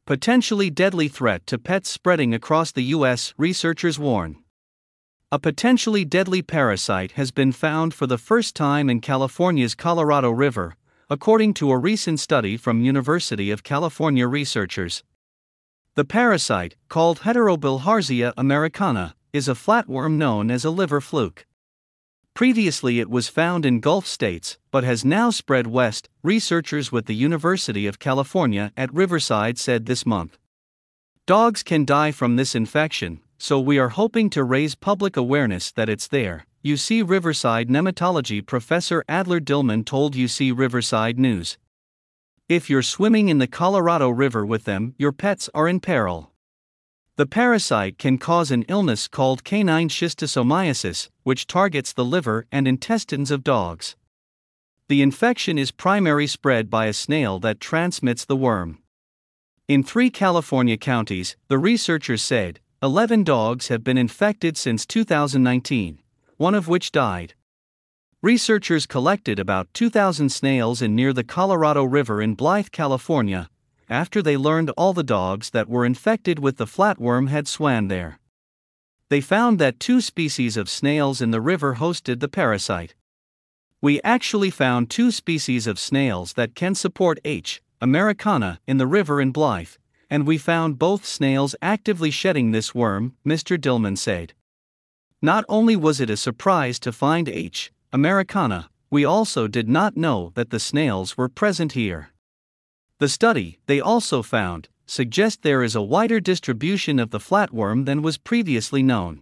Potentially deadly threat to pets spreading across the U.S., researchers warn. A potentially deadly parasite has been found for the first time in California's Colorado River, according to a recent study from University of California researchers. The parasite, called Heterobilharzia americana, is a flatworm known as a liver fluke. Previously it was found in Gulf states, but has now spread west, researchers with the University of California at Riverside said this month. Dogs can die from this infection, so we are hoping to raise public awareness that it's there, UC Riverside nematology professor Adler Dillman told UC Riverside News. If you're swimming in the Colorado River with them, your pets are in peril. The parasite can cause an illness called canine schistosomiasis, which targets the liver and intestines of dogs. The infection is primarily spread by a snail that transmits the worm. In 3 California counties, the researchers said, 11 dogs have been infected since 2019, one of which died. Researchers collected about 2,000 snails in near the Colorado River in Blythe, California, after they learned all the dogs that were infected with the flatworm had swam there. They found that 2 species of snails in the river hosted the parasite. We actually found 2 species of snails that can support H. americana in the river in Blythe, and we found both snails actively shedding this worm, Mr. Dillman said. Not only was it a surprise to find H. americana, we also did not know that the snails were present here. The study, they also found, suggests there is a wider distribution of the flatworm than was previously known.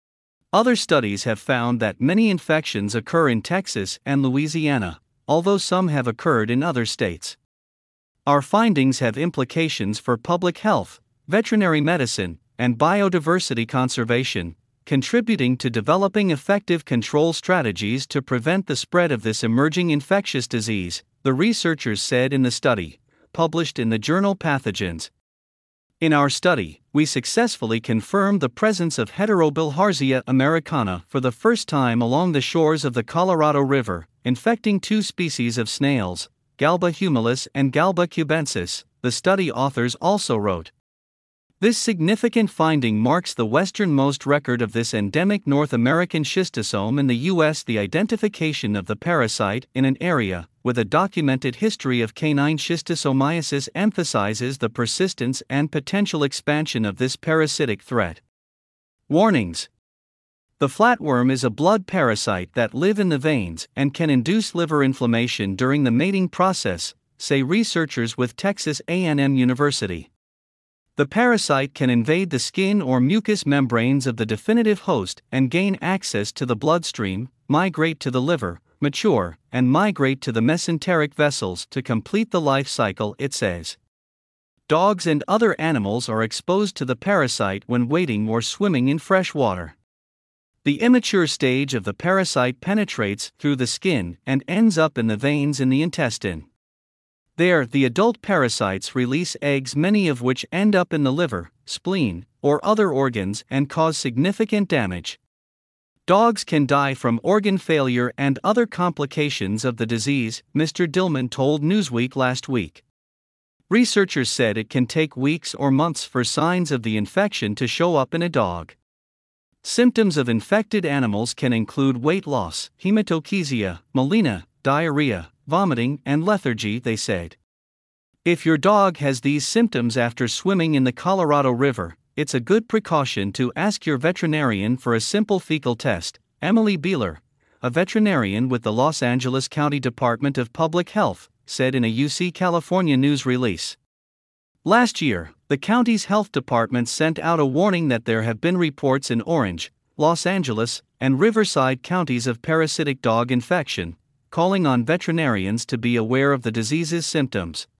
Other studies have found that many infections occur in Texas and Louisiana, although some have occurred in other states. Our findings have implications for public health, veterinary medicine, and biodiversity conservation, contributing to developing effective control strategies to prevent the spread of this emerging infectious disease, the researchers said in the study, published in the journal Pathogens. In our study, we successfully confirmed the presence of Heterobilharzia americana for the first time along the shores of the Colorado River, infecting 2 species of snails, Galba humilis and Galba cubensis, the study authors also wrote. This significant finding marks the westernmost record of this endemic North American schistosome in the U.S. The identification of the parasite in an area with a documented history of canine schistosomiasis emphasizes the persistence and potential expansion of this parasitic threat. Warnings. The flatworm is a blood parasite that live in the veins and can induce liver inflammation during the mating process, say researchers with Texas A&M University. The parasite can invade the skin or mucous membranes of the definitive host and gain access to the bloodstream, migrate to the liver, mature, and migrate to the mesenteric vessels to complete the life cycle, it says. Dogs and other animals are exposed to the parasite when wading or swimming in fresh water. The immature stage of the parasite penetrates through the skin and ends up in the veins in the intestine. There, the adult parasites release eggs, many of which end up in the liver, spleen, or other organs and cause significant damage. Dogs can die from organ failure and other complications of the disease, Mr. Dillman told Newsweek last week. Researchers said it can take weeks or months for signs of the infection to show up in a dog. Symptoms of infected animals can include weight loss, hematochezia, melena, diarrhea, vomiting, and lethargy, they said. If your dog has these symptoms after swimming in the Colorado River, it's a good precaution to ask your veterinarian for a simple fecal test, Emily Beeler, a veterinarian with the Los Angeles County Department of Public Health, said in a UC California news release. Last year, the county's health department sent out a warning that there have been reports in Orange, Los Angeles, and Riverside counties of parasitic dog infection, calling on veterinarians to be aware of the disease's symptoms.